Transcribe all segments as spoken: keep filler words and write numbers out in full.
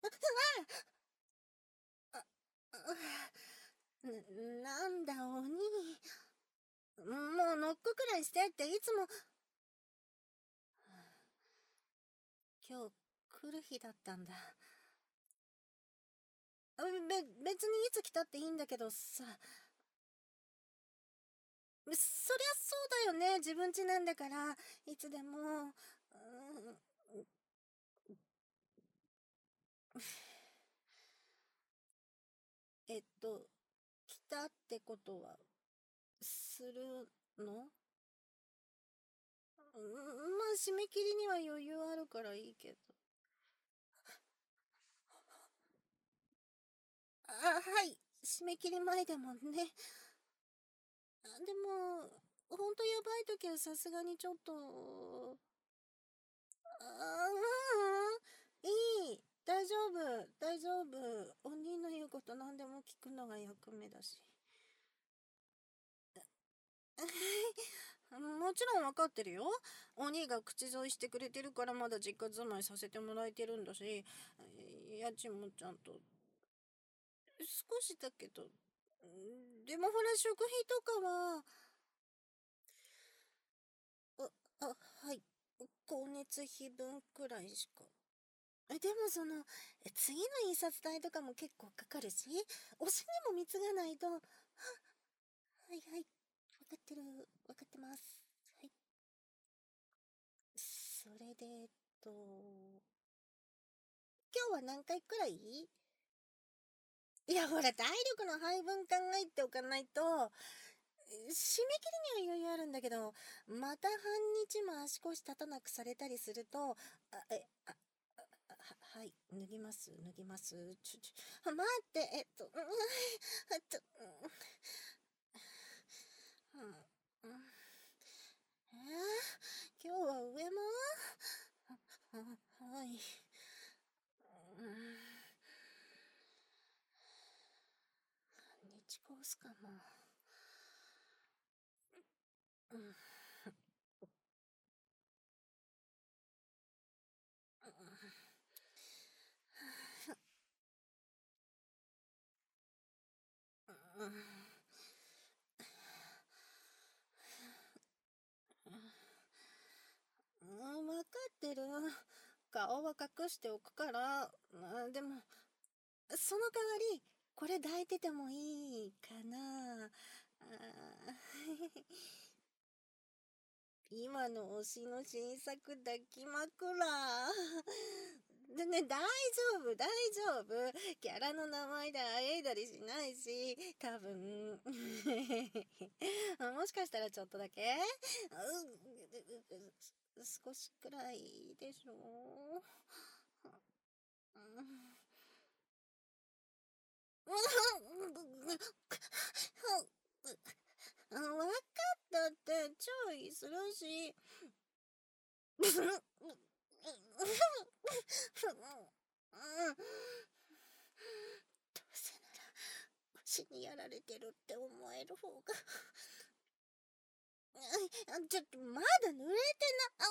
あ、な、なんだ鬼。もうノックくらいしてっていつも。今日来る日だったんだ。べ、別にいつ来たっていいんだけどさ。そりゃそうだよね。自分家なんだから、いつでも。うん、えっと、来たってことは、するの？うん、まあ、締め切りには余裕あるからいいけど。あ、はい。締め切り前でもね。あ、でも、ほんとやばい時はさすがにちょっと。あ、ううん。いい。大丈夫。大丈夫。お兄の言うこと何でも聞くのが役目だし。もちろんわかってるよ。お兄が口添いしてくれてるからまだ実家住まいさせてもらえてるんだし、家賃もちゃんと。少しだけど。でもほら、食費とかは。あ、あ、はい。光熱費分くらいしか。え、でもその、え次の印刷代とかも結構かかるし、推しにも貢がないと。は、はいはい。わかってる。わかってます。はい。それで、えっと、今日は何回くらい？いや、ほら、体力の配分考えておかないと、締め切りには余裕あるんだけど、また半日も足腰立たなくされたりすると、あ、え、あ、あは、はい、脱ぎます、脱ぎます。ちょ、ちょ、待って、えっと、うん、えっと、うん、うん、うん、えー、今日は上もは、はい。うん、半日コースかも。うん、うん、うん、わかってる。顔は隠しておくから。あ、でも、その代わり、これ抱いててもいいかな。あ今の推しの新作抱き枕。でね、大丈夫、大丈夫。キャラの名前であえいだりしないし、多分。もしかしたらちょっとだけ、う少しくらいでしょう。わかったって、注意するし。どうせなら、推しにやられてるって思える方が。あ、ちょっと、まだ濡れてな、あ、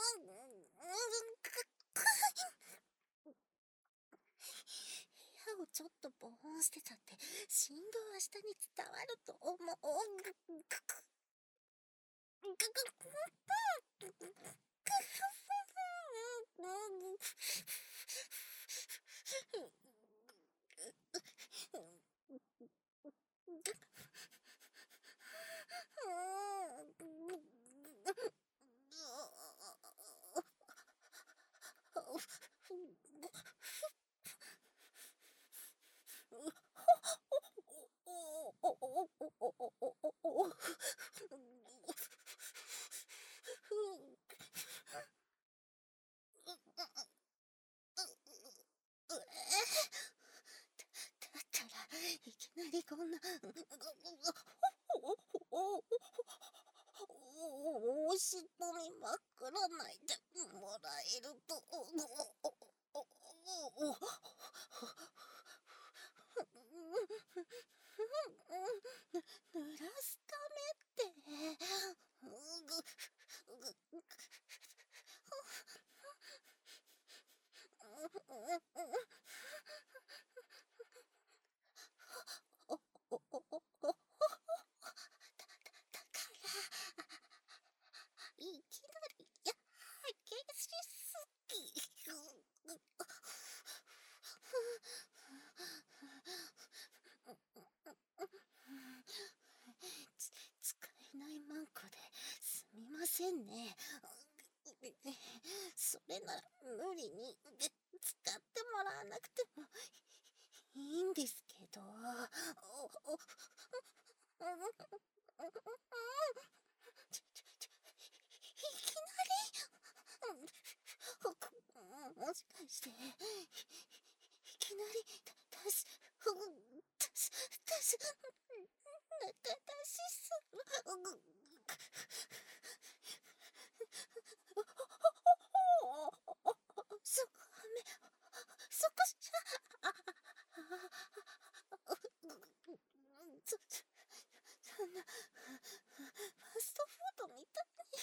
部屋をちょっと防音してたって、振動は下に伝わると思う。だったらいきなりこんなおしっぽみ真っ暗ないでもらえると濡らすためってせんね。それなら無理に使ってもらわなくてもいいんですけど。おおちょちょちょいきなりもしかしていきなりたすたすたす中出しするそこはめそこじゃそそんなファストフードみたいに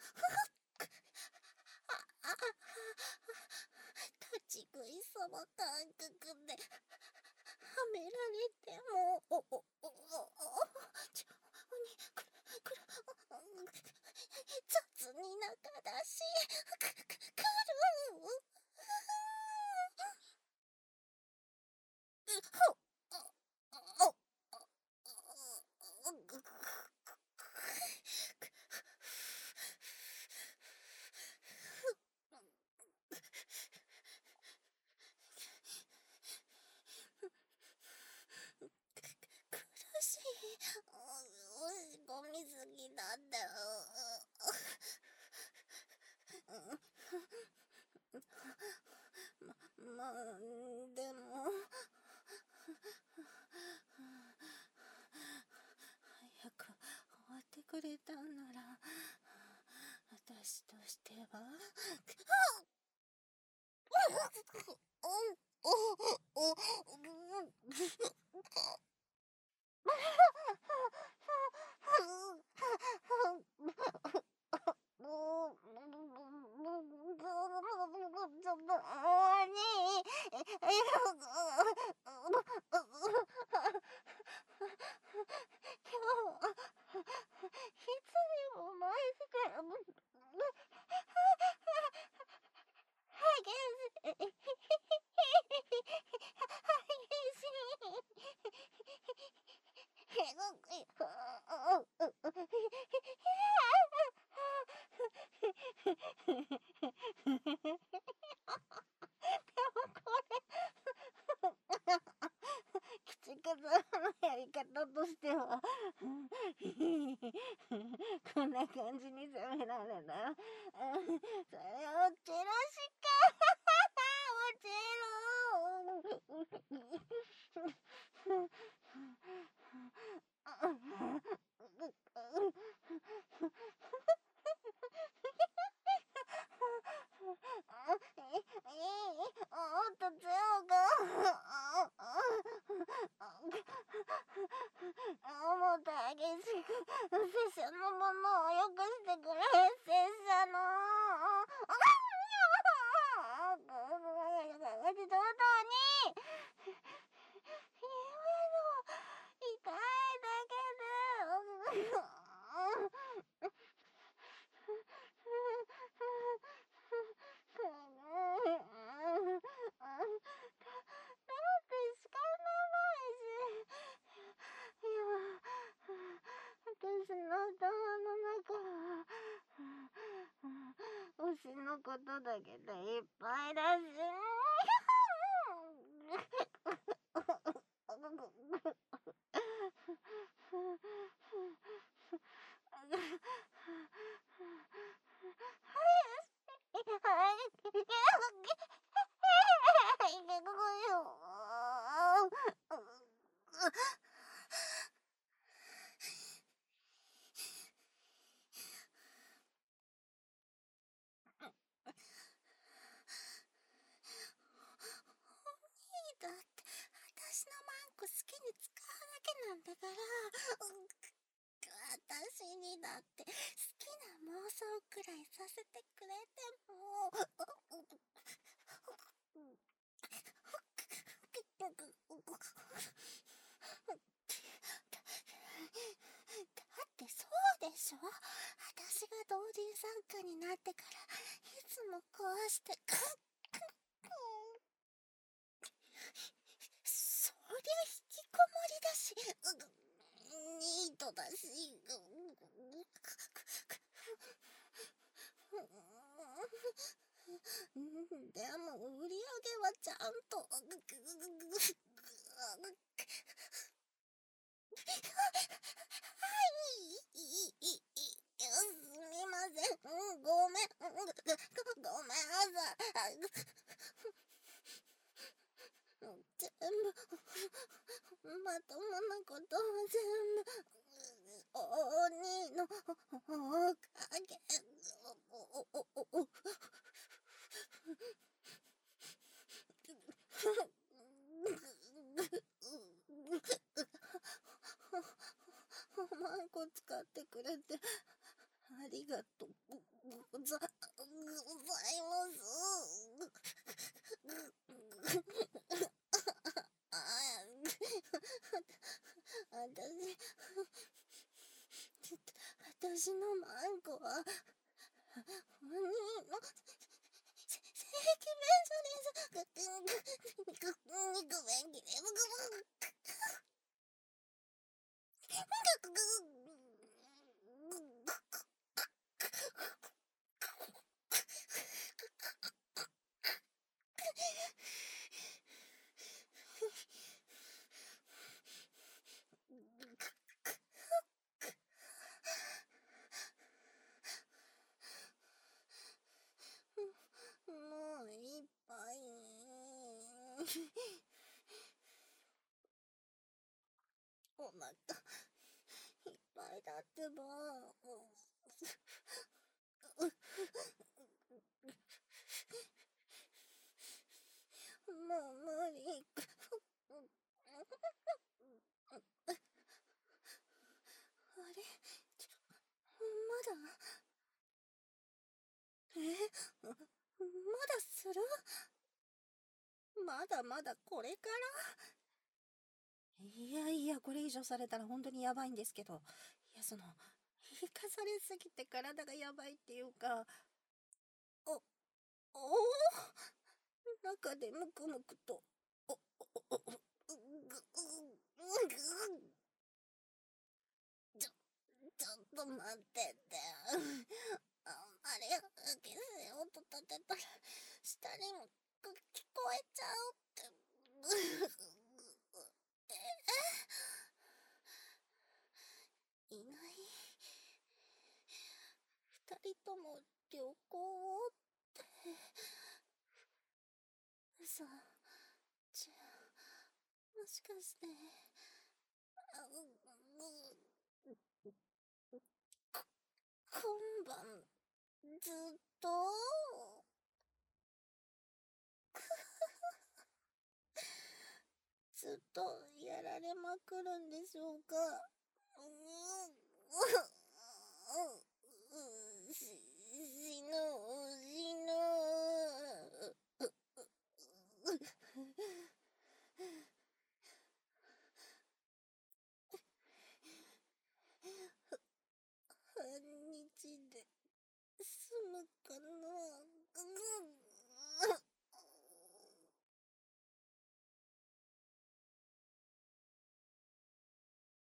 立ち食いそば感覚ではめられてもおおおおちょにくるくる雑に中だしくくる苦しい。押し込みすぎなんだよ。ま、まあ、でも。早く終わってくれたんなら、私としては。口数のやり方としてはこんな感じに責められた。それをチェロしかもチェロおっと強がもっと激しく拙者のものをよくしてくれ拙者の本当に今の痛いだけで仕方ないし、今、私の頭の中は、推しのことだけでいっぱいだし、だって私のマンク好きに使うだけなんだから、私にだって好きな妄想くらいさせてくれてもだってそうでしょ。私が同人参加になってからいつもこうしてそりゃ引きこもりだしニートだしでも売り上げはちゃんと。いいいいいすみません。ごめん。ごめんなさい。全部まともなことは全部お兄のおかげ。うまい子使ってくれてありがとうございますあたし私のマンコはお兄の正規弁所です。肉弁切れもういっぱい。お腹いっぱいだってば。もう無理。あれちょまだえまだするまだまだこれからいやいや、これ以上されたら本当にやばいんですけど。いや、その、引かされすぎて体がやばいっていうか、お、おお中でムクムクと、お、お、お、お、ぐ、ぐ、ぐ、ちょ、ちょっと待ってて。あんまり激しい音立てたら、下にも聞こえちゃうって。えいない二人とも旅行って嘘じゃあもしかしてあ今晩ずっとずっとやられまくるんでしょうか。し死ぬ死ぬ